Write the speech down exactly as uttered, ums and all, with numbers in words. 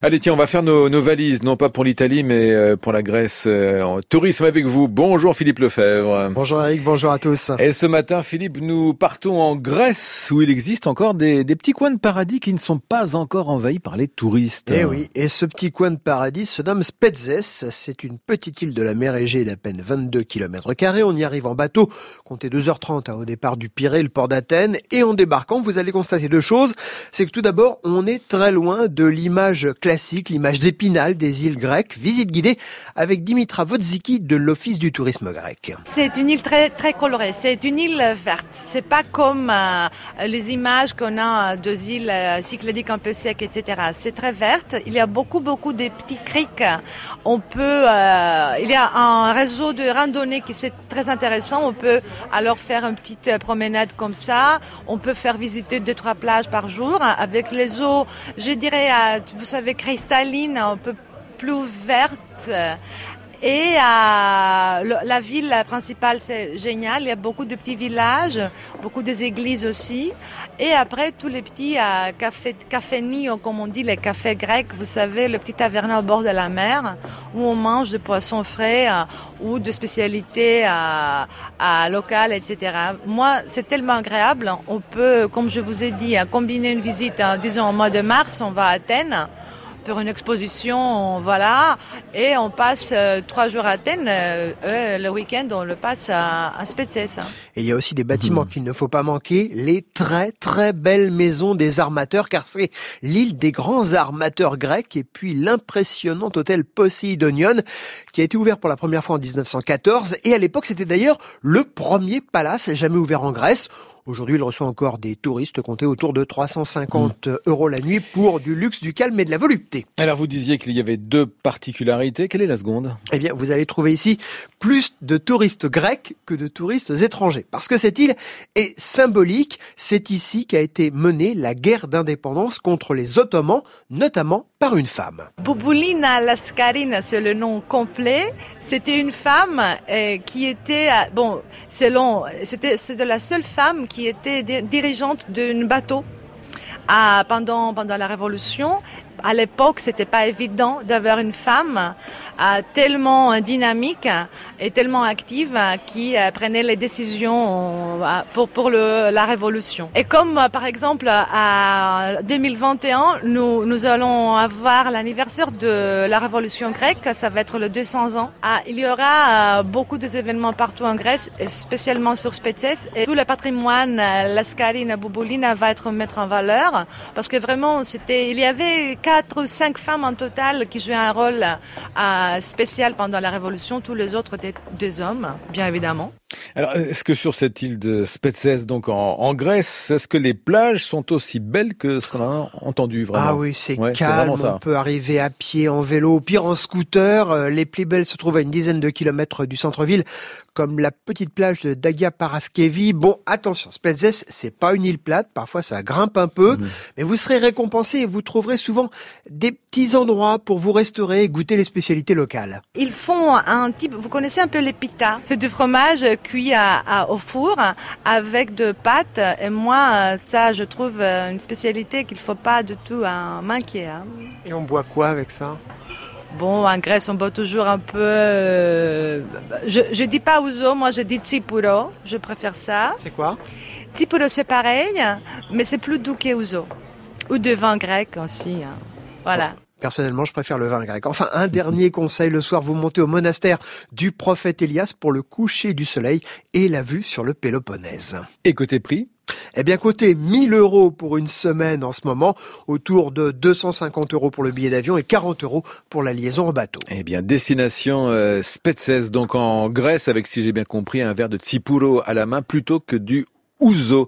Allez, tiens, on va faire nos, nos valises, non pas pour l'Italie, mais pour la Grèce. En tourisme avec vous. Bonjour Philippe Lefebvre. Bonjour Eric, bonjour à tous. Et ce matin, Philippe, nous partons en Grèce, où il existe encore des, des petits coins de paradis qui ne sont pas encore envahis par les touristes. Eh oui, et ce petit coin de paradis se nomme Spetses. C'est une petite île de la mer Égée d'à peine vingt-deux kilomètres carrés. On y arrive en bateau, comptez deux heures trente hein, au départ du Pirée, le port d'Athènes. Et en débarquant, vous allez constater deux choses. C'est que tout d'abord, on est très loin de l'image classique. Classique, l'image d'Épinal des îles grecques. Visite guidée avec Dimitra Vodziki de l'Office du tourisme grec. C'est une île très très colorée. C'est une île verte. C'est pas comme euh, les images qu'on a de îles euh, cycladiques un peu secs, et cetera. C'est très verte. Il y a beaucoup beaucoup de petits criques. On peut, euh, il y a un réseau de randonnée qui c'est très intéressant. On peut alors faire une petite promenade comme ça. On peut faire visiter deux trois plages par jour avec les eaux. Je dirais, euh, vous savez, cristalline, un peu plus verte. Et euh, la ville principale, c'est génial. Il y a beaucoup de petits villages, beaucoup des églises aussi. Et après, tous les petits euh, cafés, cafénis, comme on dit, les cafés grecs, vous savez, le petit taverne au bord de la mer, où on mange des poissons frais euh, ou de spécialités euh, euh, locales, et cetera. Moi, c'est tellement agréable. On peut, comme je vous ai dit, combiner une visite, hein, disons, au mois de mars, on va à Athènes pour une exposition, voilà, et on passe euh, trois jours à Athènes, euh, euh, le week-end on le passe à, à Spetses. Et il y a aussi des bâtiments mmh. qu'il ne faut pas manquer, les très très belles maisons des armateurs, car c'est l'île des grands armateurs grecs, et puis l'impressionnant hôtel Poséidonion, qui a été ouvert pour la première fois en dix-neuf cent quatorze, et à l'époque c'était d'ailleurs le premier palace jamais ouvert en Grèce. Aujourd'hui, il reçoit encore des touristes, comptés autour de trois cent cinquante mmh. euros la nuit pour du luxe, du calme et de la volupté. Alors, vous disiez qu'il y avait deux particularités. Quelle est la seconde ? Eh bien, vous allez trouver ici plus de touristes grecs que de touristes étrangers. Parce que cette île est symbolique. C'est ici qu'a été menée la guerre d'indépendance contre les Ottomans, notamment par une femme. Bouboulina Laskarina, c'est le nom complet. C'était une femme euh, qui était, bon, selon, c'était, c'était la seule femme qui était dirigeante d'un bateau à, pendant, pendant la Révolution. À l'époque, c'était pas évident d'avoir une femme euh, tellement dynamique et tellement active euh, qui euh, prenait les décisions euh, pour, pour le, la Révolution. Et comme, euh, par exemple, à deux mille vingt et un, nous, nous allons avoir l'anniversaire de la Révolution grecque, ça va être le deux cents ans. Ah, il y aura euh, beaucoup d'événements partout en Grèce, spécialement sur Spetses. Et tout le patrimoine, euh, Laskarina, Bouboulina, va être mis en valeur parce que vraiment, c'était, il y avait quatre ou cinq femmes en total qui jouaient un rôle euh, spécial pendant la Révolution. Tous les autres étaient des hommes, bien évidemment. Alors, est-ce que sur cette île de Spetses, donc en, en Grèce, est-ce que les plages sont aussi belles que ce qu'on a entendu vraiment ? Ah oui, c'est ouais, calme, c'est on peut arriver à pied, en vélo, au pire en scooter. Les plus belles se trouvent à une dizaine de kilomètres du centre-ville, comme la petite plage de Dagia Paraskevi. Bon, attention, Spetses, c'est pas une île plate, parfois ça grimpe un peu, mmh. mais vous serez récompensé et vous trouverez souvent des petits endroits pour vous restaurer et goûter les spécialités locales. Ils font un type, vous connaissez un peu les pitas, c'est du fromage cuit à, à, au four avec de pâtes. Et moi, ça, je trouve une spécialité qu'il ne faut pas du tout hein, manquer. Hein. Et on boit quoi avec ça ? Bon, en Grèce, on boit toujours un peu... Euh, je ne dis pas ouzo, moi je dis tsipuro. Je préfère ça. C'est quoi ? Tsipuro, c'est pareil, mais c'est plus doux que ouzo. Ou de vin grec aussi. Hein. Voilà. Bon. Personnellement, je préfère le vin grec. Enfin, un dernier conseil, le soir, vous montez au monastère du prophète Elias pour le coucher du soleil et la vue sur le Péloponnèse. Et côté prix ? Eh bien, côté mille euros pour une semaine en ce moment, autour de deux cent cinquante euros pour le billet d'avion et quarante euros pour la liaison en bateau. Eh bien, destination euh, Spetses, donc en Grèce, avec, si j'ai bien compris, un verre de tsipuro à la main plutôt que du ouzo.